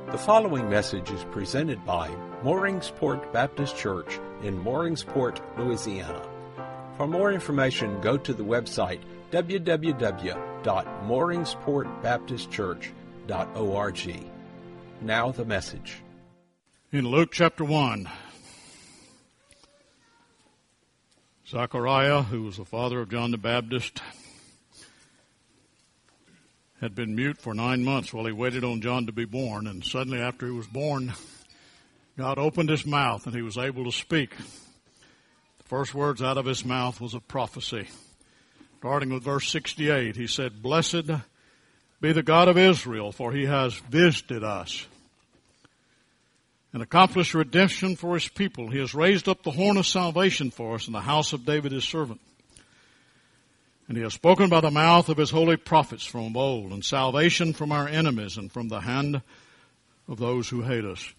The following message is presented by Mooringsport Baptist Church in Mooringsport, Louisiana. For more information, go to the website www.mooringsportbaptistchurch.org. Now the message. In Luke chapter 1, Zechariah, who was the father of John the Baptist, had been mute for 9 months while he waited on John to be born. And suddenly after he was born, God opened his mouth and he was able to speak. The first words out of his mouth was a prophecy. Starting with verse 68, he said, "Blessed be the God of Israel, for he has visited us and accomplished redemption for his people. He has raised up the horn of salvation for us in the house of David his servant. And he has spoken by the mouth of his holy prophets from of old, and salvation from our enemies and from the hand of those who hate us,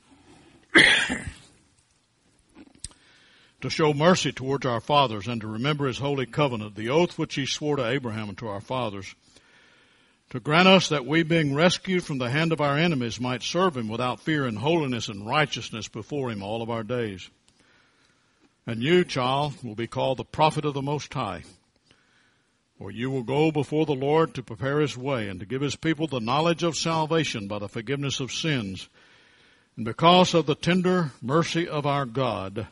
to show mercy towards our fathers and to remember his holy covenant, the oath which he swore to Abraham and to our fathers, to grant us that we, being rescued from the hand of our enemies, might serve him without fear in holiness and righteousness before him all of our days. And you, child, will be called the prophet of the Most High. For you will go before the Lord to prepare his way and to give his people the knowledge of salvation by the forgiveness of sins. And because of the tender mercy of our God,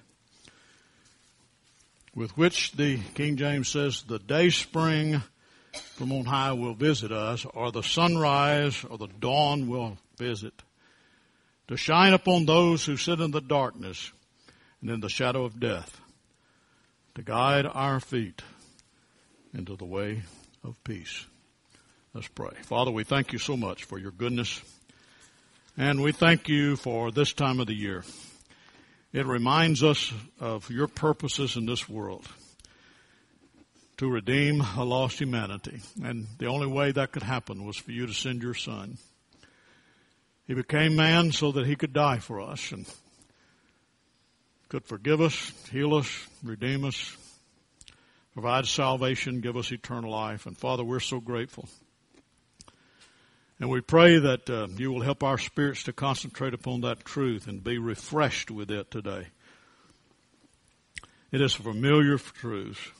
with which the King James says, the day spring from on high will visit us, or the sunrise or the dawn will visit, to shine upon those who sit in the darkness and in the shadow of death, to guide our feet into the way of peace." Let's pray. Father, we thank you so much for your goodness, and we thank you for this time of the year. It reminds us of your purposes in this world, to redeem a lost humanity. And the only way that could happen was for you to send your Son. He became man so that he could die for us and could forgive us, heal us, redeem us, provide salvation, give us eternal life. And Father, we're so grateful. And we pray that you will help our spirits to concentrate upon that truth and be refreshed with it today. It is a familiar truth,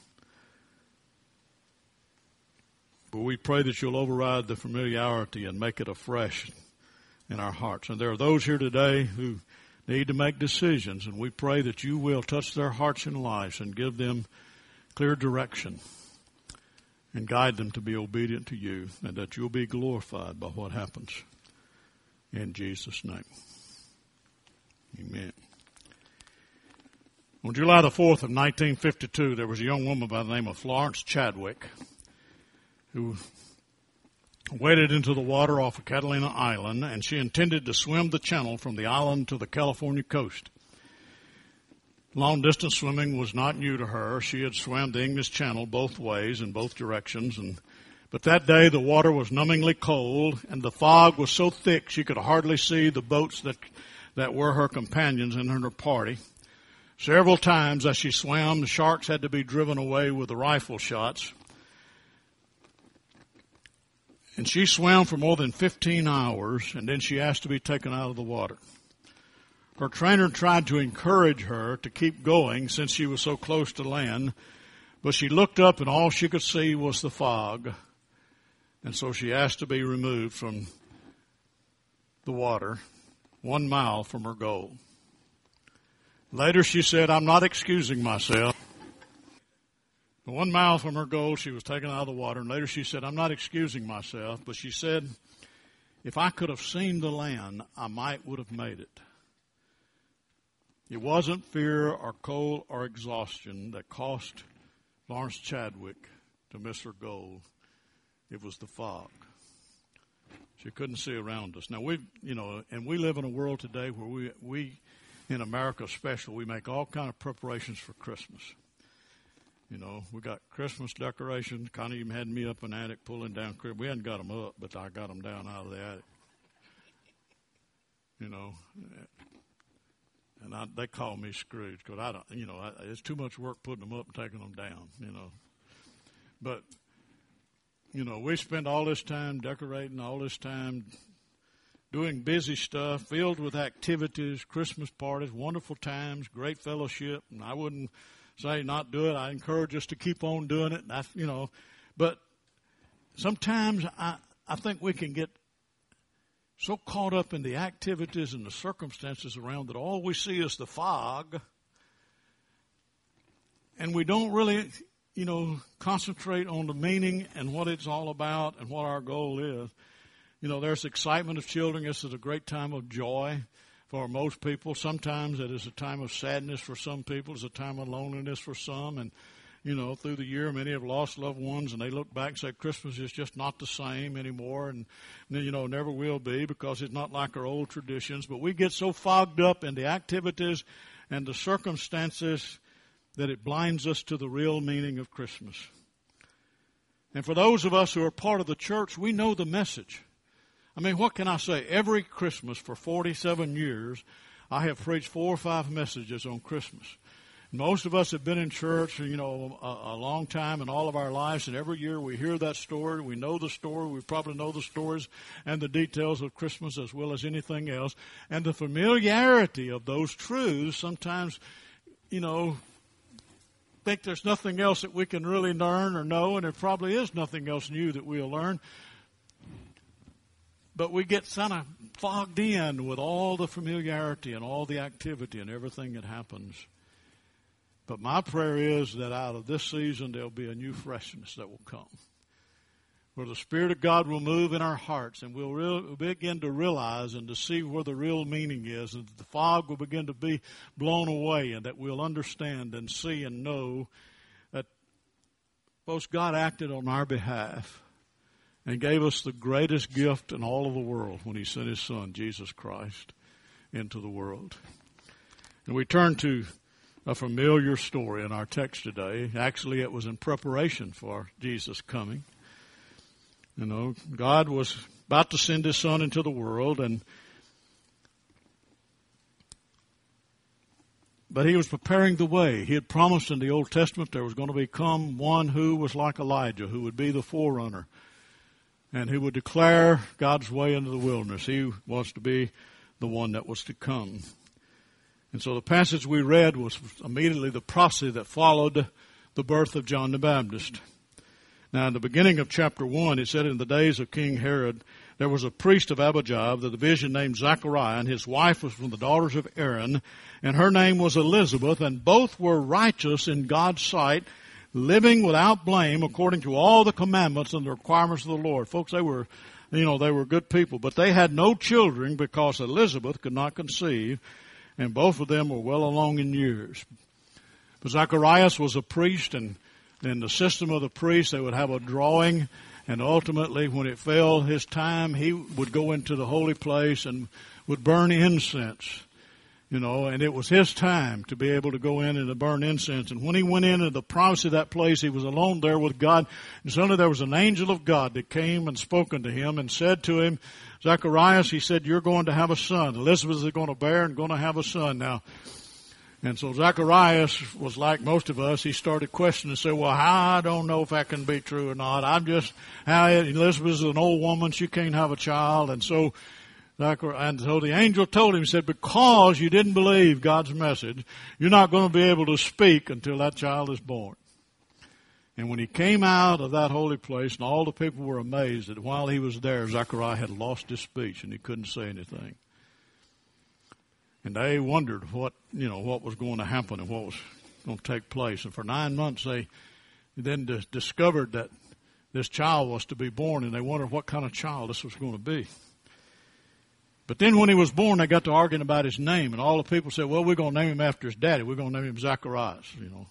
but we pray that you'll override the familiarity and make it afresh in our hearts. And there are those here today who need to make decisions, and we pray that you will touch their hearts and lives and give them clear direction and guide them to be obedient to you, and that you'll be glorified by what happens. In Jesus' name. Amen. On July the 4th of 1952, there was a young woman by the name of Florence Chadwick who waded into the water off of Catalina Island, and she intended to swim the channel from the island to the California coast. Long-distance swimming was not new to her. She had swam the English Channel both ways in both directions. But that day the water was numbingly cold, and the fog was so thick she could hardly see the boats that were her companions and her party. Several times as she swam, the sharks had to be driven away with the rifle shots. And she swam for more than 15 hours, and then she asked to be taken out of the water. Her trainer tried to encourage her to keep going since she was so close to land, but she looked up and all she could see was the fog. And so she asked to be removed from the water 1 mile from her goal. Later she said, "I'm not excusing myself." But 1 mile from her goal, she was taken out of the water. And later she said, "I'm not excusing myself," but she said, "If I could have seen the land, I might would have made it." It wasn't fear or cold or exhaustion that cost Florence Chadwick to miss her goal. It was the fog. She couldn't see around us. Now, we live in a world today where we in America especially, we make all kind of preparations for Christmas. You know, we got Christmas decorations. Connie even had me up in the attic pulling down. We hadn't got them up, but I got them down out of the attic. You know, and they call me Scrooge because I don't, it's too much work putting them up and taking them down, But, we spend all this time decorating, all this time doing busy stuff, filled with activities, Christmas parties, wonderful times, great fellowship. And I wouldn't say not do it. I encourage us to keep on doing it. But sometimes I think we can get so caught up in the activities and the circumstances around that all we see is the fog, and we don't really, concentrate on the meaning and what it's all about and what our goal is. There's excitement of children. This is a great time of joy for most people. Sometimes it is a time of sadness for some people. It's a time of loneliness for some. And, through the year, many have lost loved ones, and they look back and say Christmas is just not the same anymore, and, never will be because it's not like our old traditions. But we get so fogged up in the activities and the circumstances that it blinds us to the real meaning of Christmas. And for those of us who are part of the church, we know the message. I mean, what can I say? Every Christmas for 47 years, I have preached 4 or 5 messages on Christmas. Most of us have been in church, a long time in all of our lives, and every year we hear that story. We know the story. We probably know the stories and the details of Christmas as well as anything else. And the familiarity of those truths sometimes, think there's nothing else that we can really learn or know, and there probably is nothing else new that we'll learn. But we get kind of fogged in with all the familiarity and all the activity and everything that happens. But my prayer is that out of this season there'll be a new freshness that will come, where the Spirit of God will move in our hearts, and we'll begin to realize and to see where the real meaning is, and the fog will begin to be blown away, and that we'll understand and see and know that both God acted on our behalf and gave us the greatest gift in all of the world when He sent His Son, Jesus Christ, into the world. And we turn to a familiar story in our text today. Actually, it was in preparation for Jesus' coming. God was about to send His Son into the world, but He was preparing the way. He had promised in the Old Testament there was going to become one who was like Elijah, who would be the forerunner, and who would declare God's way into the wilderness. He was to be the one that was to come. And so the passage we read was immediately the prophecy that followed the birth of John the Baptist. Now, in the beginning of chapter 1, it said, in the days of King Herod, there was a priest of Abijah of the division named Zechariah, and his wife was from the daughters of Aaron, and her name was Elizabeth, and both were righteous in God's sight, living without blame according to all the commandments and the requirements of the Lord. Folks, they were good people, but they had no children because Elizabeth could not conceive, and both of them were well along in years. But Zacharias was a priest, and in the system of the priest, they would have a drawing, and ultimately, when it fell his time, he would go into the holy place and would burn incense, and it was his time to be able to go in and to burn incense. And when he went into the privacy of that place, he was alone there with God, and suddenly there was an angel of God that came and spoke unto him and said to him, Zacharias, he said, you're going to have a son. Elizabeth is going to bear and going to have a son now. And so Zacharias was like most of us. He started questioning and said, well, I don't know if that can be true or not. Elizabeth is an old woman. She can't have a child. And so the angel told him, he said, because you didn't believe God's message, you're not going to be able to speak until that child is born. And when he came out of that holy place, and all the people were amazed that while he was there, Zechariah had lost his speech and he couldn't say anything. And they wondered what was going to happen and what was going to take place. And for 9 months, they then discovered that this child was to be born, and they wondered what kind of child this was going to be. But then when he was born, they got to arguing about his name, and all the people said, well, we're going to name him after his daddy. We're going to name him Zacharias,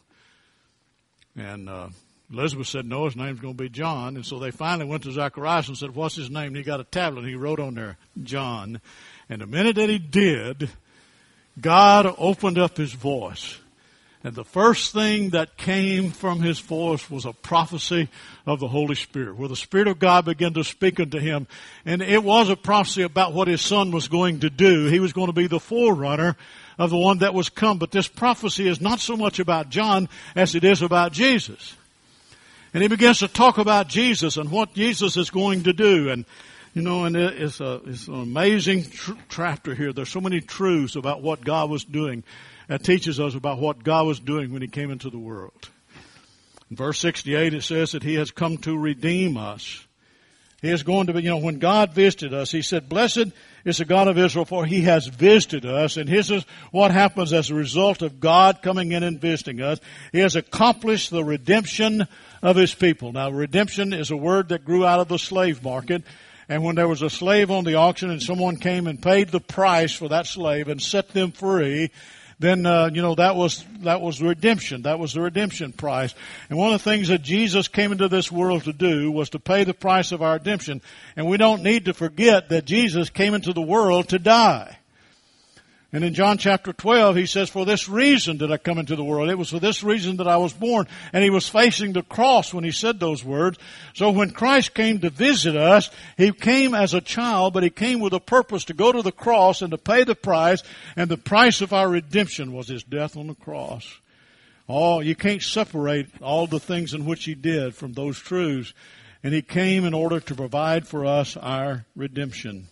And Elizabeth said, no, his name's going to be John. And so they finally went to Zacharias and said, what's his name? And he got a tablet, and he wrote on there, John. And the minute that he did, God opened up his voice. And the first thing that came from his voice was a prophecy of the Holy Spirit, where the Spirit of God began to speak unto him. And it was a prophecy about what his son was going to do. He was going to be the forerunner of the one that was come. But this prophecy is not so much about John as it is about Jesus. And he begins to talk about Jesus and what Jesus is going to do. And, You know, and it's an amazing chapter here. There's so many truths about what God was doing that teaches us about what God was doing when He came into the world. In verse 68, it says that He has come to redeem us. He is going to be, when God visited us, He said, "Blessed is the God of Israel, for He has visited us." And this is what happens as a result of God coming in and visiting us. He has accomplished the redemption of His people. Now, redemption is a word that grew out of the slave market. And when there was a slave on the auction and someone came and paid the price for that slave and set them free, then, that was redemption. That was the redemption price. And one of the things that Jesus came into this world to do was to pay the price of our redemption. And we don't need to forget that Jesus came into the world to die. And in John chapter 12, He says, "For this reason did I come into the world. It was for this reason that I was born." And He was facing the cross when He said those words. So when Christ came to visit us, He came as a child, but He came with a purpose to go to the cross and to pay the price. And the price of our redemption was His death on the cross. Oh, you can't separate all the things in which He did from those truths. And He came in order to provide for us our redemption.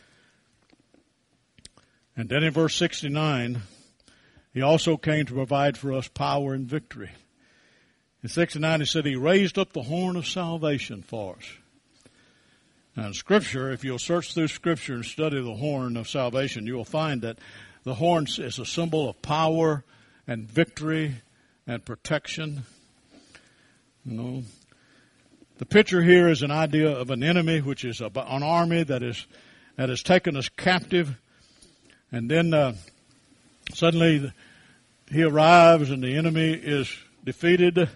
And then in verse 69, He also came to provide for us power and victory. In 69, He said He raised up the horn of salvation for us. Now in Scripture, if you'll search through Scripture and study the horn of salvation, you will find that the horn is a symbol of power and victory and protection. The picture here is an idea of an enemy, which is an army that has taken us captive. And then suddenly he arrives and the enemy is defeated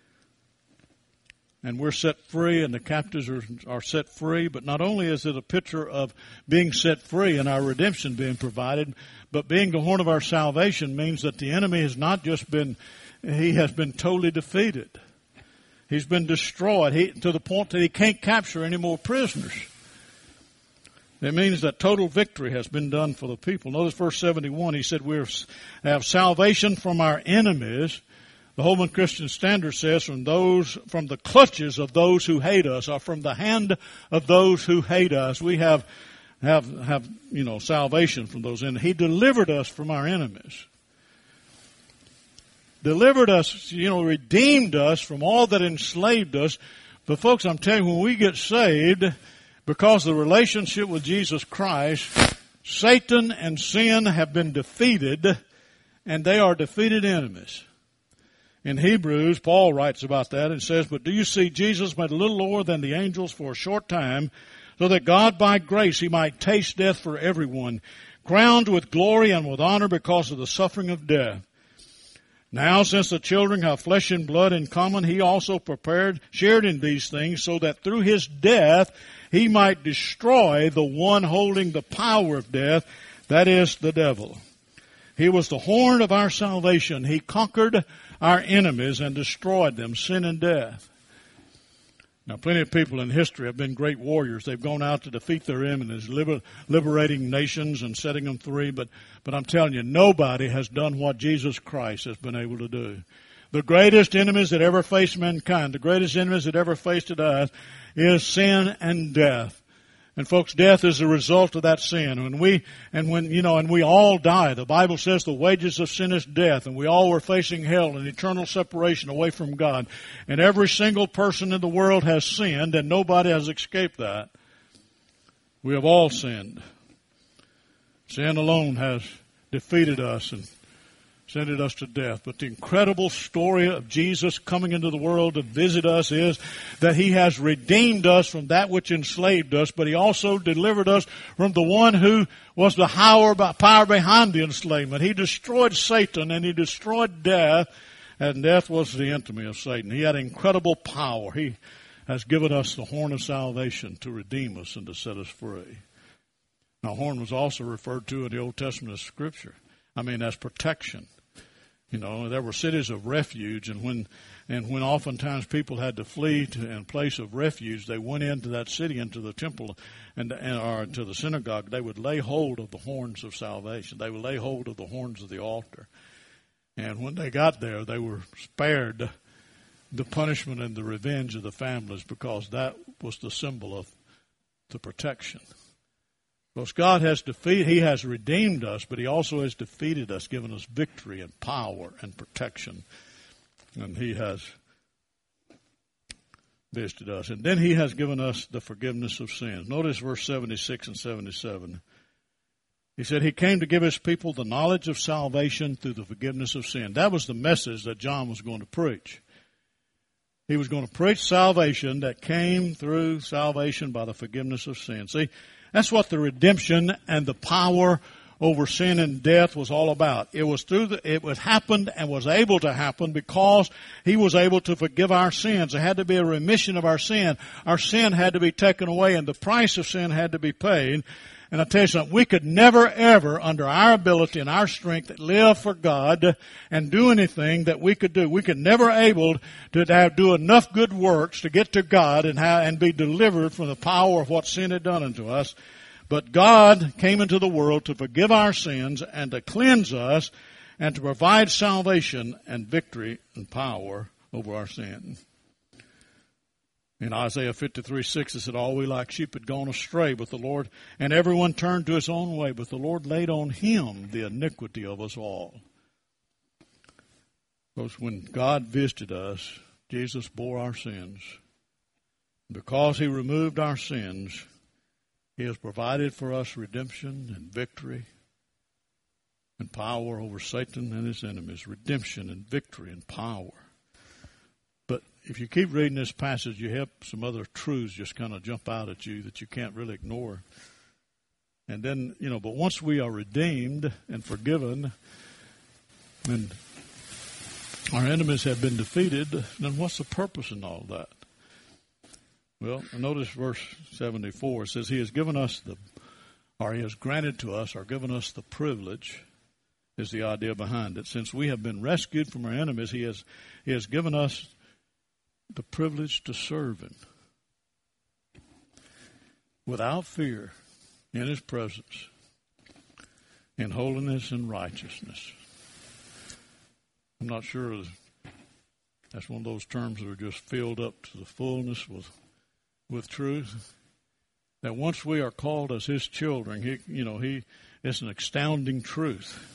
and we're set free and the captives are set free. But not only is it a picture of being set free and our redemption being provided, but being the horn of our salvation means that the enemy has not just he has been totally defeated. He's been destroyed to the point that he can't capture any more prisoners. It means that total victory has been done for the people. Notice verse 71, he said we have salvation from our enemies. The Holman Christian Standard says from the clutches of those who hate us, or from the hand of those who hate us. We have salvation from those enemies. He delivered us from our enemies. Delivered us, redeemed us from all that enslaved us. But folks, I'm telling you, when we get saved, because of the relationship with Jesus Christ, Satan and sin have been defeated, and they are defeated enemies. In Hebrews, Paul writes about that and says, "But do you see Jesus made a little lower than the angels for a short time, so that God by grace He might taste death for everyone, crowned with glory and with honor because of the suffering of death. Now, since the children have flesh and blood in common, He also shared in these things, so that through His death He might destroy the one holding the power of death, that is, the devil. He was the horn of our salvation. He conquered our enemies and destroyed them, sin and death." Now, plenty of people in history have been great warriors. They've gone out to defeat their enemies, liberating nations and setting them free. But I'm telling you, nobody has done what Jesus Christ has been able to do. The greatest enemies that ever faced mankind, the greatest enemies that ever faced us, is sin and death. And folks, death is a result of that sin. And we all die. The Bible says the wages of sin is death, and we all were facing hell and eternal separation away from God. And every single person in the world has sinned, and nobody has escaped that. We have all sinned. Sin alone has defeated us and sent us to death. But the incredible story of Jesus coming into the world to visit us is that He has redeemed us from that which enslaved us, but He also delivered us from the one who was the power behind the enslavement. He destroyed Satan and He destroyed death, and death was the enemy of Satan. He had incredible power. He has given us the horn of salvation to redeem us and to set us free. Now, horn was also referred to in the Old Testament as Scripture. As protection. There were cities of refuge, and when oftentimes people had to flee to a place of refuge, they went into that city, into the temple, or to the synagogue. They would lay hold of the horns of salvation. They would lay hold of the horns of the altar. And when they got there, they were spared the punishment and the revenge of the families, because that was the symbol of to protection. Because God has He has redeemed us, but He also has defeated us, given us victory and power and protection. And He has visited us. And then He has given us the forgiveness of sins. Notice verse 76 and 77. He said He came to give His people the knowledge of salvation through the forgiveness of sin. That was the message that John was going to preach. He was going to preach salvation that came through salvation by the forgiveness of sin. See, that's what the redemption and the power over sin and death was all about. It was happened and was able to happen because He was able to forgive our sins. There had to be a remission of our sin. Our sin had to be taken away, and the price of sin had to be paid. And I tell you something, we could never, ever, under our ability and our strength, live for God and do anything that we could do. We could never able to do enough good works to get to God and be delivered from the power of what sin had done unto us. But God came into the world to forgive our sins and to cleanse us and to provide salvation and victory and power over our sin. In Isaiah 53:6, it said, all we like sheep had gone astray, but the Lord, and everyone turned to his own way, but the Lord laid on Him the iniquity of us all. Because when God visited us, Jesus bore our sins. Because He removed our sins, He has provided for us redemption and victory and power over Satan and his enemies. Redemption and victory and power. But if you keep reading this passage, you have some other truths just kind of jump out at you that you can't really ignore. And then, but once we are redeemed and forgiven and our enemies have been defeated, then what's the purpose in all that? Well, notice verse 74. It says, He has given us He has granted to us or given us the privilege, is the idea behind it. Since we have been rescued from our enemies, He has given us the privilege to serve Him without fear in His presence, in holiness and righteousness. I'm not sure that's one of those terms that are just filled up to the fullness with truth. That once we are called as His children, it's an astounding truth.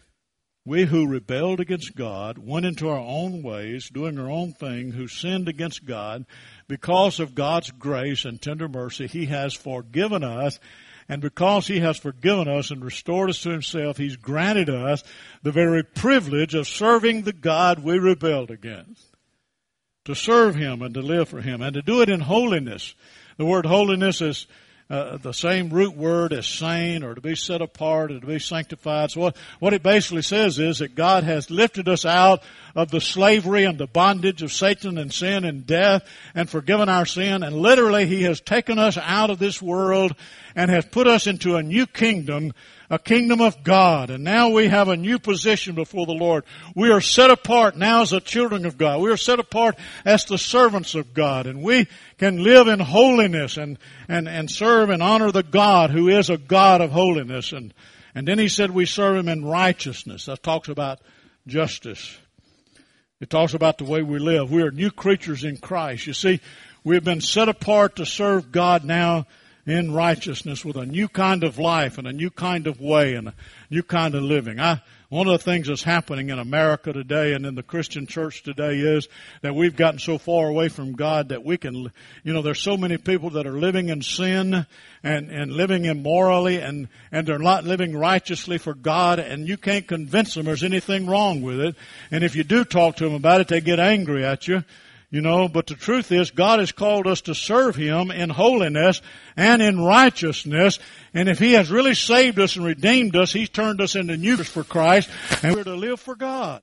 We who rebelled against God, went into our own ways, doing our own thing, who sinned against God, because of God's grace and tender mercy, He has forgiven us. And because He has forgiven us and restored us to Himself, He's granted us the very privilege of serving the God we rebelled against. To serve Him and to live for Him and to do it in holiness. The word holiness is the same root word as saint or to be set apart or to be sanctified. So what it basically says is that God has lifted us out of the slavery and the bondage of Satan and sin and death and forgiven our sin. And literally He has taken us out of this world and has put us into a new kingdom, a kingdom of God. And now we have a new position before the Lord. We are set apart now as the children of God. We are set apart as the servants of God. And we can live in holiness and serve and honor the God who is a God of holiness. And then He said we serve Him in righteousness. That talks about justice. It talks about the way we live. We are new creatures in Christ. You see, we've been set apart to serve God now in righteousness with a new kind of life and a new kind of way and a new kind of living. One of the things that's happening in America today and in the Christian church today is that we've gotten so far away from God that we can, there's so many people that are living in sin and living immorally and they're not living righteously for God, and you can't convince them there's anything wrong with it. And if you do talk to them about it, they get angry at you. But the truth is God has called us to serve Him in holiness and in righteousness. And if He has really saved us and redeemed us, He's turned us into new for Christ, and we're to live for God.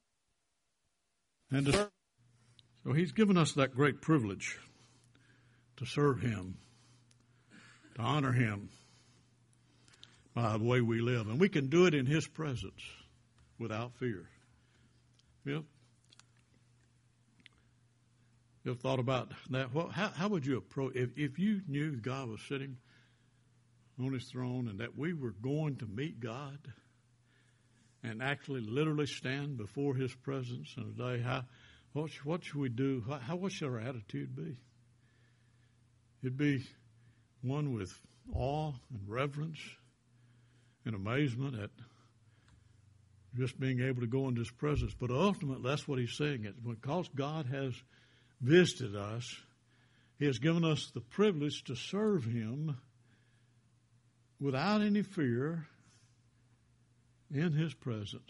And so He's given us that great privilege to serve Him, to honor Him by the way we live. And we can do it in His presence without fear. Yep. You ever thought about that? Well, how would you approach, if you knew God was sitting on His throne and that we were going to meet God and actually literally stand before His presence in a day, what should we do? What should our attitude be? It'd be one with awe and reverence and amazement at just being able to go into His presence. But ultimately, that's what He's saying. Because God has visited us, He has given us the privilege to serve Him without any fear in His presence.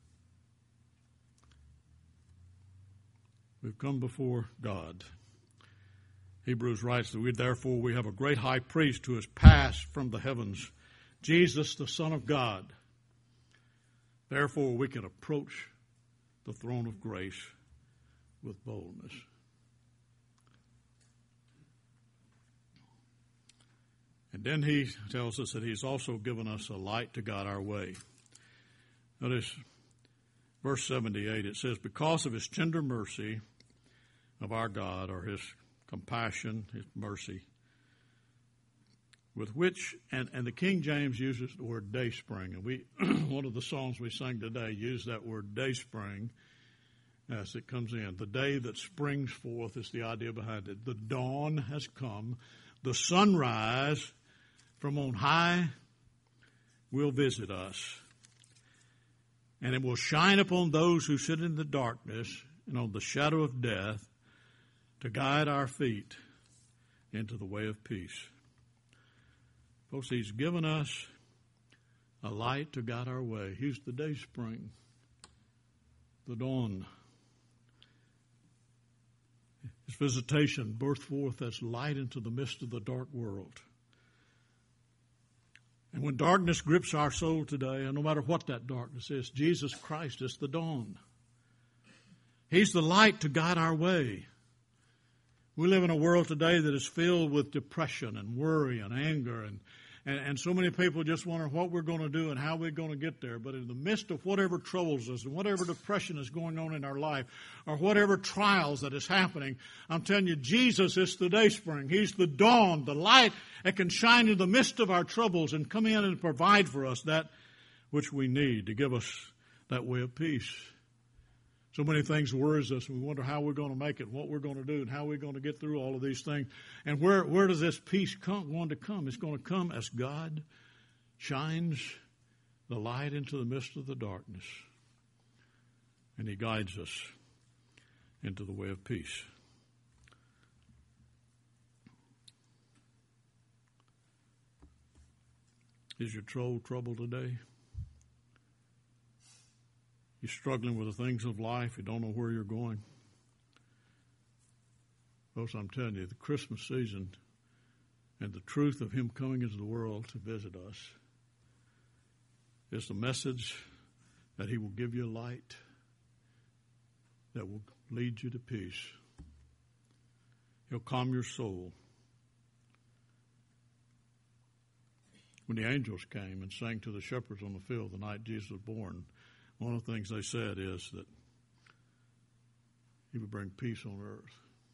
We've come before God. Hebrews writes that therefore we have a great high priest who has passed from the heavens, Jesus, the Son of God. Therefore we can approach the throne of grace with boldness. And then he tells us that He's also given us a light to guide our way. Notice verse 78, it says, because of His tender mercy of our God, or His compassion, His mercy, with which, and the King James uses the word day spring. And we, one of the songs we sang today used that word day spring as it comes in. The day that springs forth is the idea behind it. The dawn has come. The sunrise from on high will visit us. And it will shine upon those who sit in the darkness and on the shadow of death to guide our feet into the way of peace. Folks, He's given us a light to guide our way. He's the day spring, the dawn. His visitation burst forth as light into the midst of the dark world. And when darkness grips our soul today, and no matter what that darkness is, Jesus Christ is the dawn. He's the light to guide our way. We live in a world today that is filled with depression and worry and anger, and so many people just wonder what we're going to do and how we're going to get there. But in the midst of whatever troubles us and whatever depression is going on in our life or whatever trials that is happening, I'm telling you, Jesus is the dayspring. He's the dawn, the light that can shine in the midst of our troubles and come in and provide for us that which we need to give us that way of peace. So many things worries us, and we wonder how we're going to make it, what we're going to do, and how we're going to get through all of these things. And where does this peace want to come? It's going to come as God shines the light into the midst of the darkness, and He guides us into the way of peace. Is your soul troubled today? You're struggling with the things of life. You don't know where you're going. Folks, I'm telling you, the Christmas season and the truth of Him coming into the world to visit us is the message that He will give you light that will lead you to peace. He'll calm your soul. When the angels came and sang to the shepherds on the field the night Jesus was born, one of the things they said is that He would bring peace on earth.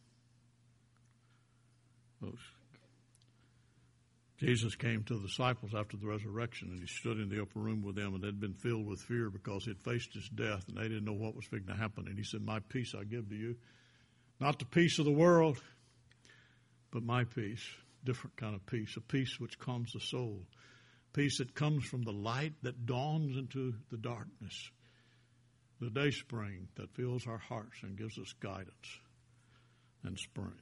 Folks, Jesus came to the disciples after the resurrection, and He stood in the upper room with them, and they'd been filled with fear because He'd faced His death, and they didn't know what was going to happen. And He said, my peace I give to you. Not the peace of the world, but my peace. Different kind of peace, a peace which calms the soul. Peace that comes from the light that dawns into the darkness. The day spring that fills our hearts and gives us guidance and spring.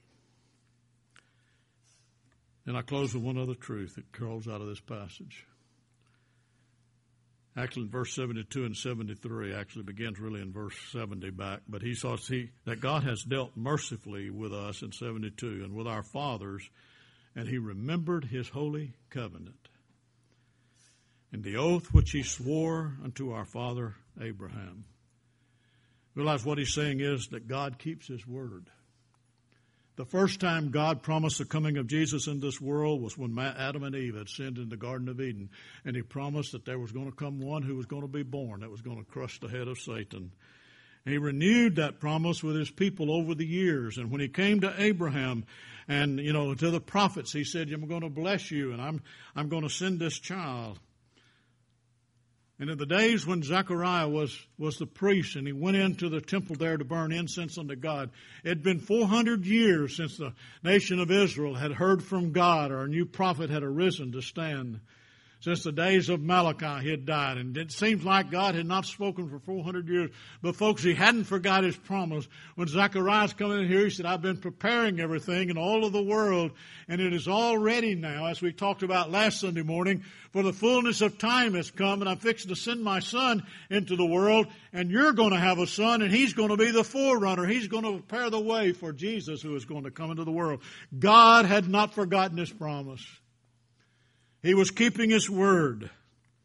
And I close with one other truth that curls out of this passage. Actually, in verse 72 and 73, actually begins really in verse 70 back. But he saw that God has dealt mercifully with us in 72 and with our fathers, and He remembered His holy covenant and the oath which He swore unto our father Abraham. Realize what He's saying is that God keeps His word. The first time God promised the coming of Jesus in this world was when Adam and Eve had sinned in the Garden of Eden. And He promised that there was going to come one who was going to be born that was going to crush the head of Satan. And He renewed that promise with His people over the years. And when He came to Abraham and, to the prophets, He said, I'm going to bless you and I'm going to send this child. And in the days when Zechariah was the priest and he went into the temple there to burn incense unto God, it had been 400 years since the nation of Israel had heard from God or a new prophet had arisen to stand. Since the days of Malachi, he had died. And it seems like God had not spoken for 400 years. But folks, he hadn't forgot his promise. When Zechariah's coming in here, he said, I've been preparing everything in all of the world. And it is all ready now, as we talked about last Sunday morning, for the fullness of time has come. And I'm fixing to send my son into the world. And you're going to have a son, and he's going to be the forerunner. He's going to prepare the way for Jesus, who is going to come into the world. God had not forgotten his promise. He was keeping his word.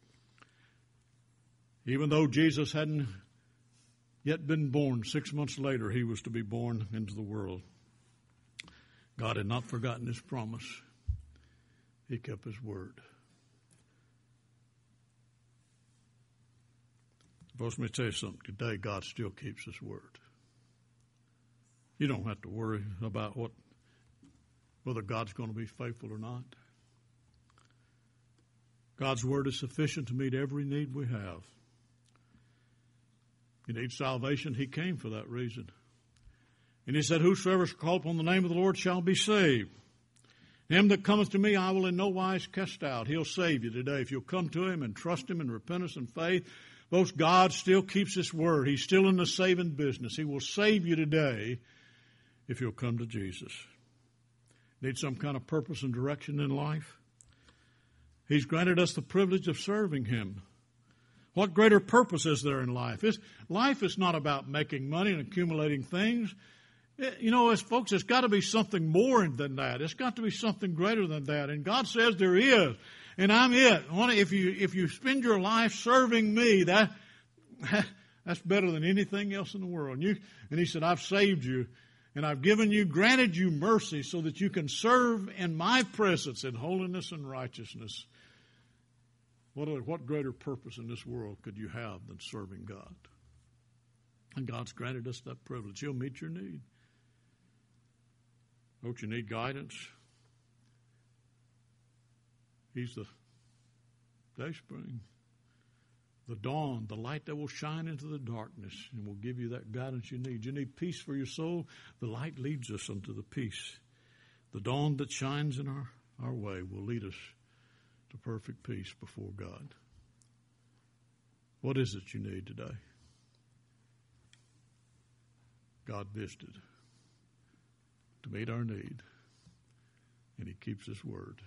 Even though Jesus hadn't yet been born, 6 months later he was to be born into the world. God had not forgotten his promise. He kept his word. Let me tell you something. Today God still keeps his word. You don't have to worry about whether God's going to be faithful or not. God's word is sufficient to meet every need we have. You need salvation, he came for that reason. And he said, whosoever shall call upon the name of the Lord shall be saved. Him that cometh to me I will in no wise cast out. He'll save you today if you'll come to him and trust him in repentance and faith. Folks, God still keeps his word. He's still in the saving business. He will save you today if you'll come to Jesus. Need some kind of purpose and direction in life? He's granted us the privilege of serving him. What greater purpose is there in life? Life is not about making money and accumulating things. As folks, it's got to be something more than that. It's got to be something greater than that. And God says there is. And I'm it. If you spend your life serving me, that's better than anything else in the world. And he said, I've saved you. And I've granted you mercy so that you can serve in my presence in holiness and righteousness. What greater purpose in this world could you have than serving God? And God's granted us that privilege. He'll meet your need. Don't you need guidance? He's the dayspring, the dawn, the light that will shine into the darkness and will give you that guidance you need. You need peace for your soul. The light leads us unto the peace. The dawn that shines in our way will lead us to perfect peace before God. What is it you need today? God visited to meet our need, and he keeps his word.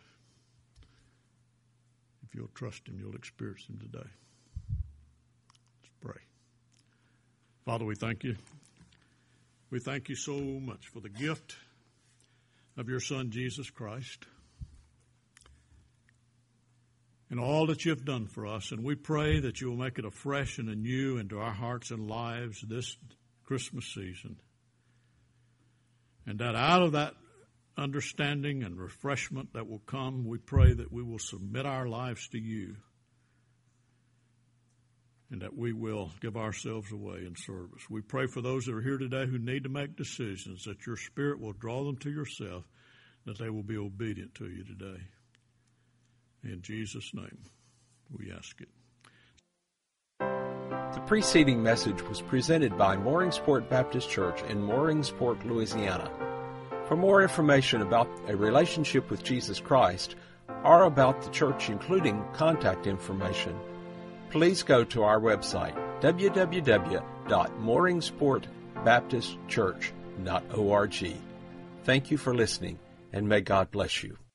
If you'll trust him, you'll experience him today. Let's pray. Father, we thank you. We thank you so much for the gift of your Son, Jesus Christ, and all that you have done for us. And we pray that you will make it afresh and anew into our hearts and lives this Christmas season. And that out of that understanding and refreshment that will come, we pray that we will submit our lives to you and that we will give ourselves away in service. We pray for those that are here today who need to make decisions, that your Spirit will draw them to yourself, that they will be obedient to you today. In Jesus' name, we ask it. The preceding message was presented by Mooringsport Baptist Church in Mooringsport, Louisiana. For more information about a relationship with Jesus Christ or about the church, including contact information, please go to our website, www.mooringsportbaptistchurch.org. Thank you for listening, and may God bless you.